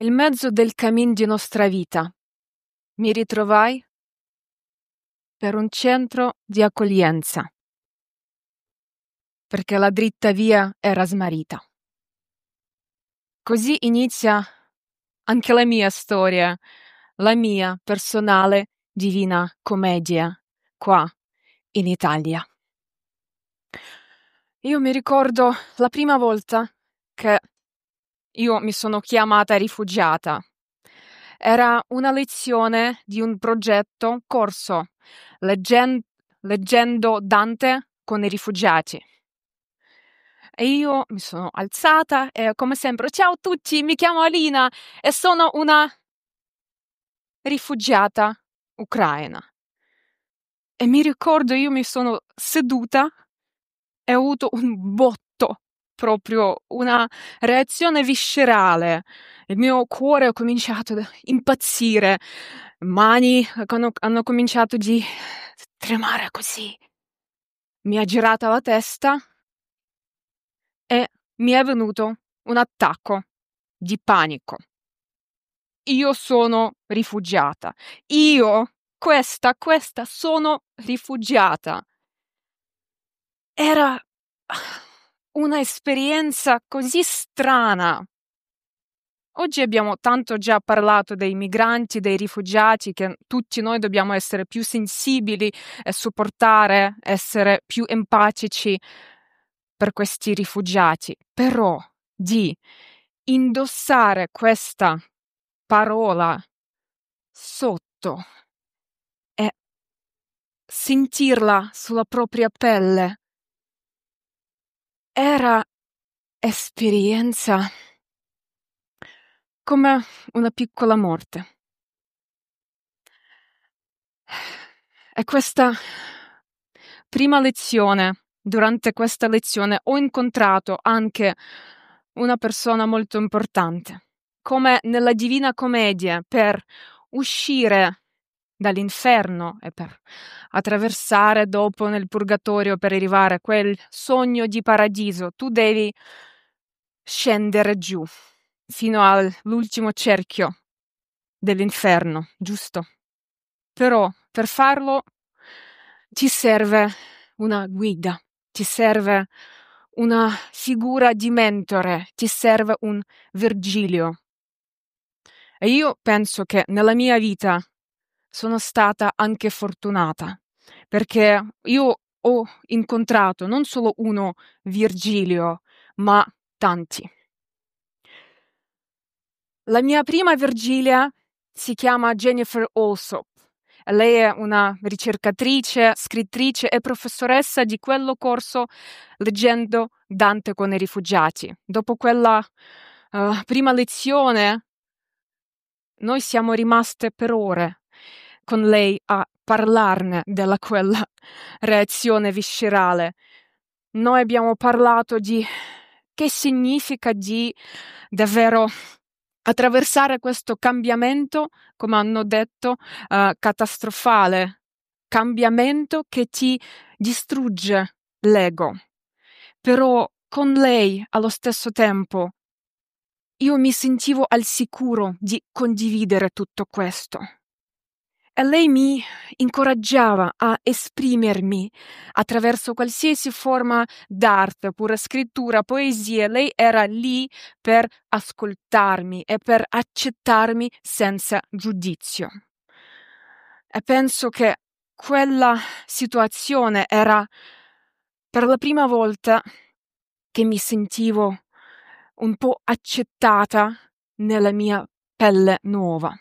Il mezzo del cammin di nostra vita. Mi ritrovai per un centro di accoglienza, perché la dritta via era smarrita. Così inizia anche la mia storia, la mia personale divina commedia, qua in Italia. Io mi ricordo la prima volta che io mi sono chiamata rifugiata. Era una lezione di un corso, leggendo Dante con i rifugiati. E io mi sono alzata e come sempre, ciao a tutti, mi chiamo Alina e sono una rifugiata ucraina. E mi ricordo io mi sono seduta e ho avuto un botto, proprio una reazione viscerale. Il mio cuore ha cominciato ad impazzire, mani hanno cominciato di tremare così. Mi ha girata la testa e mi è venuto un attacco di panico. Io sono rifugiata. Questa sono rifugiata. Era una esperienza così strana. Oggi abbiamo tanto già parlato dei migranti, dei rifugiati, che tutti noi dobbiamo essere più sensibili e supportare, essere più empatici per questi rifugiati. Però di indossare questa parola sotto e sentirla sulla propria pelle era esperienza come una piccola morte. E questa prima lezione, durante questa lezione, ho incontrato anche una persona molto importante. Come nella Divina Commedia, per uscire dall'inferno e per attraversare dopo nel purgatorio per arrivare a quel sogno di paradiso, tu devi scendere giù fino all'ultimo cerchio dell'inferno, giusto? Però per farlo ti serve una guida, ti serve una figura di mentore, ti serve un Virgilio. E io penso che nella mia vita sono stata anche fortunata, perché io ho incontrato non solo uno Virgilio, ma tanti. La mia prima Virgilia si chiama Jennifer Alsop. Lei è una ricercatrice, scrittrice e professoressa di quello corso leggendo Dante con i rifugiati. Dopo quella prima lezione, noi siamo rimaste per ore con lei a parlarne della quella reazione viscerale. Noi abbiamo parlato di che significa di davvero attraversare questo cambiamento, come hanno detto, catastrofale, cambiamento che ti distrugge l'ego. Però con lei, allo stesso tempo, io mi sentivo al sicuro di condividere tutto questo. E lei mi incoraggiava a esprimermi attraverso qualsiasi forma d'arte, pure scrittura, poesie. Lei era lì per ascoltarmi e per accettarmi senza giudizio. E penso che quella situazione era per la prima volta che mi sentivo un po' accettata nella mia pelle nuova.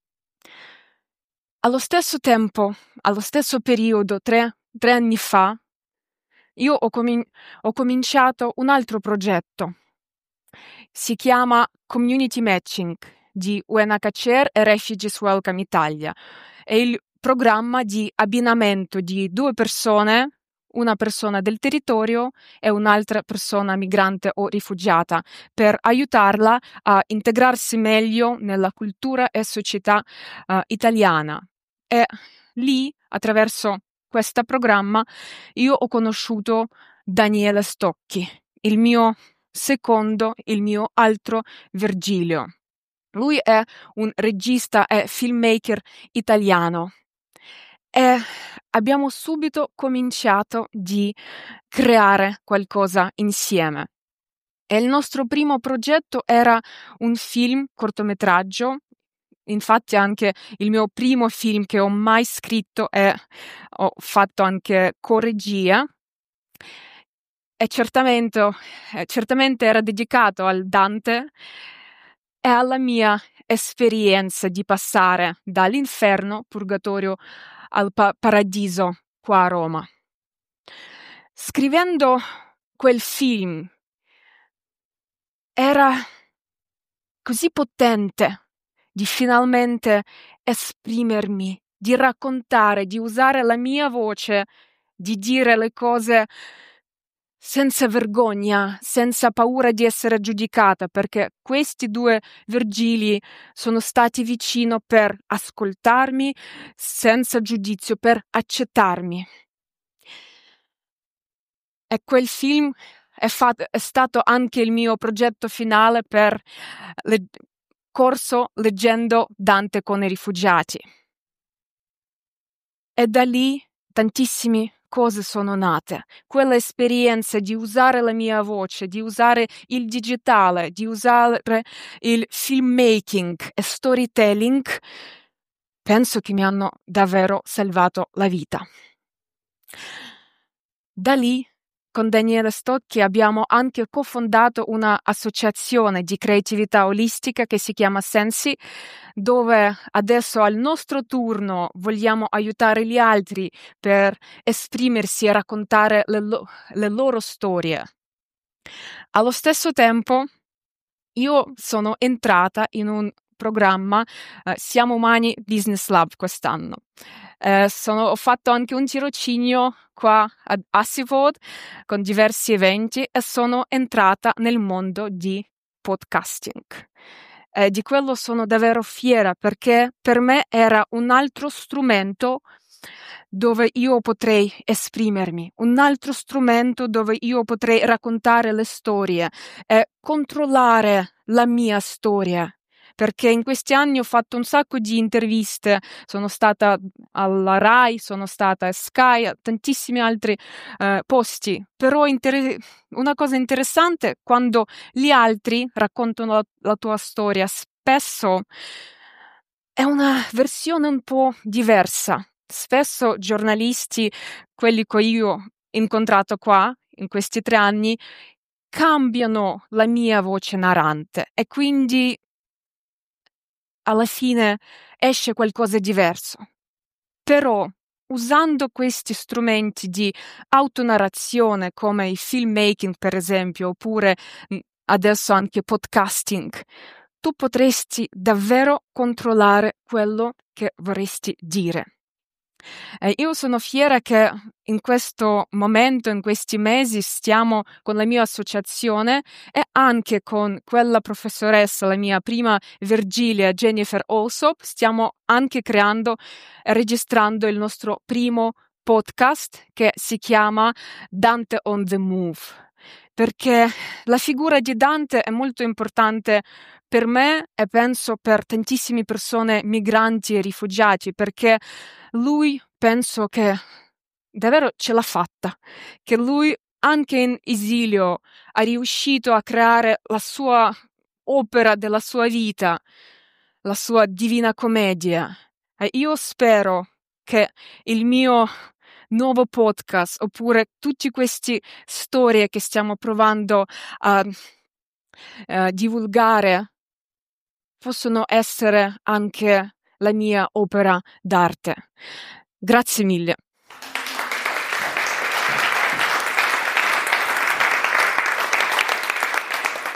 Allo stesso tempo, allo stesso periodo, tre anni fa, io ho cominciato un altro progetto. Si chiama Community Matching di UNHCR e Refugees Welcome Italia. È il programma di abbinamento di due persone, una persona del territorio e un'altra persona migrante o rifugiata, per aiutarla a integrarsi meglio nella cultura e società italiana. E lì, attraverso questo programma, io ho conosciuto Daniele Stocchi, il mio altro Virgilio. Lui è un regista e filmmaker italiano e abbiamo subito cominciato di creare qualcosa insieme. E il nostro primo progetto era un film cortometraggio, infatti anche il mio primo film che ho mai scritto e ho fatto anche coregia. E certamente era dedicato al Dante e alla mia esperienza di passare dall'inferno, purgatorio, al paradiso qua a Roma. Scrivendo quel film era così potente di finalmente esprimermi, di raccontare, di usare la mia voce, di dire le cose senza vergogna, senza paura di essere giudicata, perché questi due Virgili sono stati vicino per ascoltarmi senza giudizio, per accettarmi. E quel film è stato anche il mio progetto finale per il corso Leggendo Dante con i rifugiati. E da lì tantissime cose sono nate. Quella esperienza di usare la mia voce, di usare il digitale, di usare il filmmaking e storytelling, penso che mi hanno davvero salvato la vita. Da lì, con Daniele Stocchi, abbiamo anche cofondato una associazione di creatività olistica che si chiama Sensi, dove adesso al nostro turno vogliamo aiutare gli altri per esprimersi e raccontare le loro storie. Allo stesso tempo, io sono entrata in un programma Siamo Umani Business Lab quest'anno. Ho fatto anche un tirocinio qua ad Assifod con diversi eventi e sono entrata nel mondo di podcasting. Di quello sono davvero fiera perché per me era un altro strumento dove io potrei esprimermi, un altro strumento dove io potrei raccontare le storie e controllare la mia storia. Perché in questi anni ho fatto un sacco di interviste, sono stata alla Rai, sono stata a Sky, a tantissimi altri posti, però una cosa interessante quando gli altri raccontano la tua storia, spesso è una versione un po' diversa. Spesso giornalisti, quelli che io ho incontrato qua in questi 3 anni, cambiano la mia voce narrante e quindi alla fine esce qualcosa di diverso. Però, usando questi strumenti di autonarrazione come il filmmaking, per esempio, oppure adesso anche podcasting, tu potresti davvero controllare quello che vorresti dire. Io sono fiera che in questo momento, in questi mesi, stiamo con la mia associazione e anche con quella professoressa, la mia prima Virgilia Jennifer Alsop, stiamo anche creando e registrando il nostro primo podcast che si chiama Dante on the Move. Perché la figura di Dante è molto importante per me e penso per tantissime persone migranti e rifugiati, perché lui penso che davvero ce l'ha fatta, che lui anche in esilio ha riuscito a creare la sua opera della sua vita, la sua Divina Commedia. E io spero che il mio nuovo podcast oppure tutte queste storie che stiamo provando a divulgare possono essere anche la mia opera d'arte. Grazie mille.